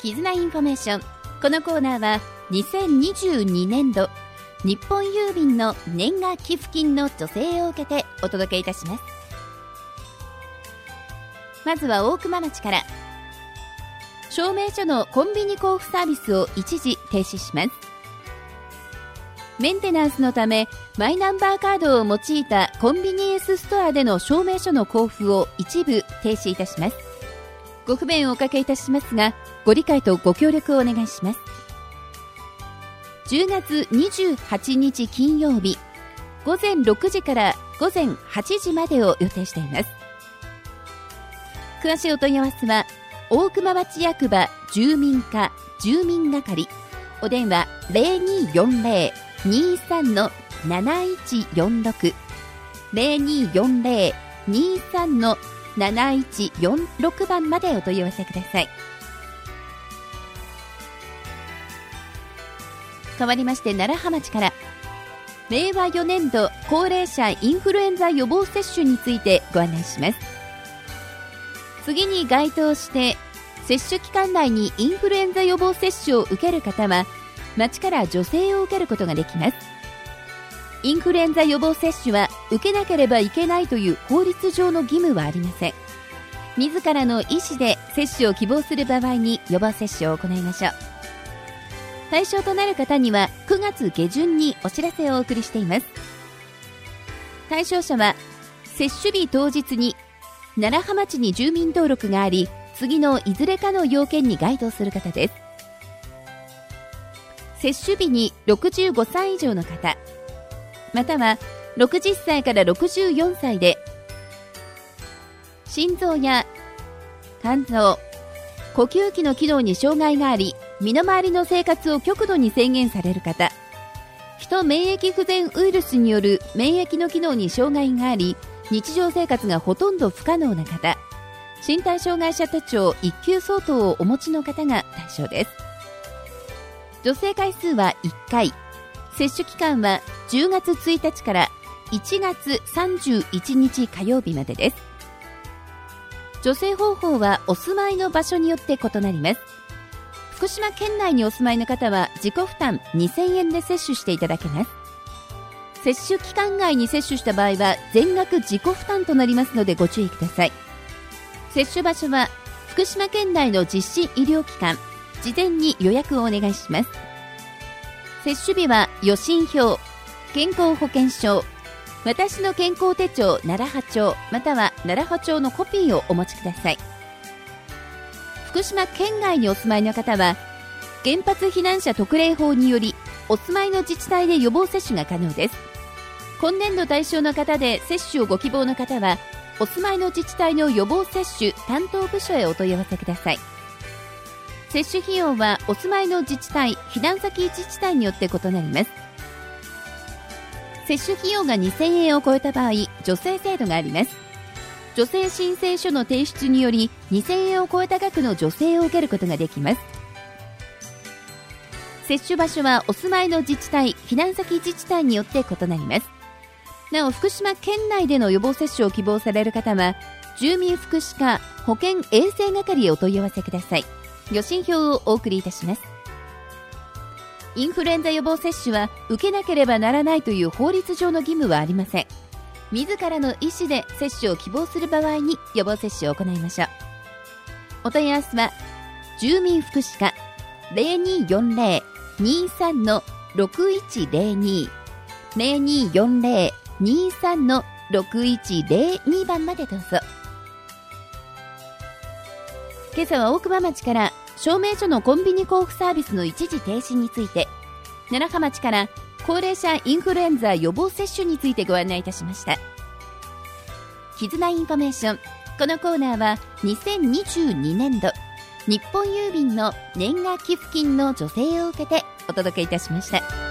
絆インフォメーション。このコーナーは2022年度日本郵便の年賀寄付金の助成を受けてお届けいたします。まずは大熊町から。証明書のコンビニ交付サービスを一時停止します。メンテナンスのためマイナンバーカードを用いたコンビニエンスストアでの証明書の交付を一部停止いたします。ご不便をおかけいたしますが、ご理解とご協力をお願いします。10月28日金曜日、午前6時から午前8時までを予定しています。詳しいお問い合わせは、大熊町役場住民課住民係、お電話 0240-23-7146 0240-23-7146 番までお問い合わせください。変わりまして楢葉町から。令和4年度高齢者インフルエンザ予防接種についてご案内します。次に該当して接種期間内にインフルエンザ予防接種を受ける方は町から助成を受けることができます。インフルエンザ予防接種は受けなければいけないという法律上の義務はありません。自らの意思で接種を希望する場合に予防接種を行いましょう。対象となる方には9月下旬にお知らせをお送りしています。対象者は接種日当日に楢葉町に住民登録があり、次のいずれかの要件に該当する方です。接種日に65歳以上の方、または60歳から64歳で心臓や肝臓、呼吸器の機能に障害があり、身の回りの生活を極度に制限される方、ヒト免疫不全ウイルスによる免疫の機能に障害があり、日常生活がほとんど不可能な方、身体障害者手帳1級相当をお持ちの方が対象です。助成回数は1回、接種期間は10月1日から1月31日火曜日までです。助成方法はお住まいの場所によって異なります。福島県内にお住まいの方は自己負担2000円で接種していただけます。接種期間外に接種した場合は全額自己負担となりますのでご注意ください。接種場所は福島県内の実施医療機関、事前に予約をお願いします。接種日は予診票、健康保険証、私の健康手帳楢葉町、または楢葉町のコピーをお持ちください。福島県外にお住まいの方は原発避難者特例法によりお住まいの自治体で予防接種が可能です。今年度対象の方で接種をご希望の方はお住まいの自治体の予防接種担当部署へお問い合わせください。接種費用はお住まいの自治体、避難先自治体によって異なります。接種費用が2000円を超えた場合、助成制度があります。助成申請書の提出により2000円を超えた額の助成を受けることができます。接種場所はお住まいの自治体、避難先自治体によって異なります。なお、福島県内での予防接種を希望される方は住民福祉課保健衛生係へお問い合わせください。予診票をお送りいたします。インフルエンザ予防接種は受けなければならないという法律上の義務はありません。自らの意思で接種を希望する場合に予防接種を行いましょう。お問い合わせは住民福祉課 0240-23-6102 0240-23-6102 番までどうぞ。今朝は大熊町から証明書のコンビニ交付サービスの一時停止について、楢葉町から高齢者インフルエンザ予防接種についてご案内いたしました。絆インフォメーション。このコーナーは2022年度日本郵便の年賀寄付金の助成を受けてお届けいたしました。